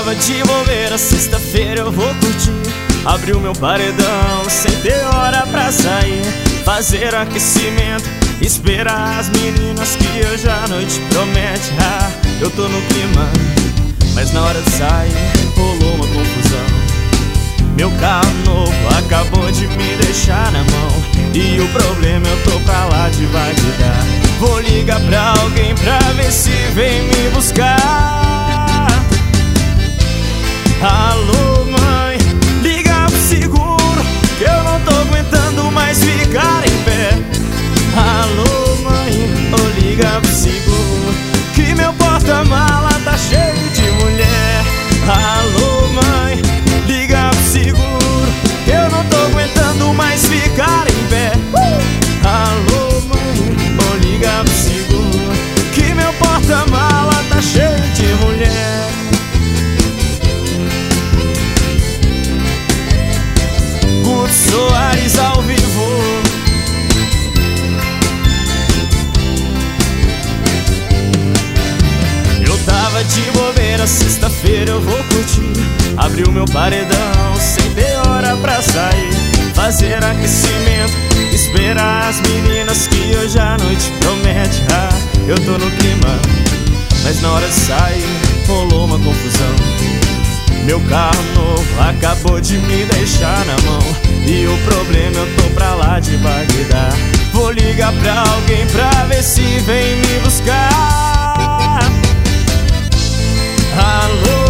tava de bobeira, sexta-feira eu vou curtir. Abrir o meu paredão sem ter hora pra sair, fazer aquecimento, esperar as meninas que hoje a noite promete. Ah, eu tô no clima, mas na hora de sair rolou uma confusão. Meu carro novo acabou de me deixar na mão, e o problema eu tô pra lá de Bagdá. Vou ligar pra alguém pra ver se vem me buscar. Alô mãe, liga pro seguro, que eu não tô aguentando mais ficar em pé. Alô mãe, oh, liga pro seguro, que meu porta-mala tá cheio de mulher. Alô mãe, liga pro seguro, que eu não tô aguentando mais ficar em pé. Alô mãe, oh, liga pro seguro, que meu porta-mala tá cheio de mulher. Guto Soares ao vivo. Eu tava de bobeira, sexta-feira eu vou curtir. Abrir o meu paredão sem ter hora pra sair, fazer aquecimento, esperar as meninas que hoje a noite promete. Ah, eu tô no clima, mas na hora de sair rolou uma confusão. Meu carro novo acabou de me deixar na mão, e o problema eu tô pra lá de Bagdá. Vou ligar pra alguém pra ver se vem me buscar. Alô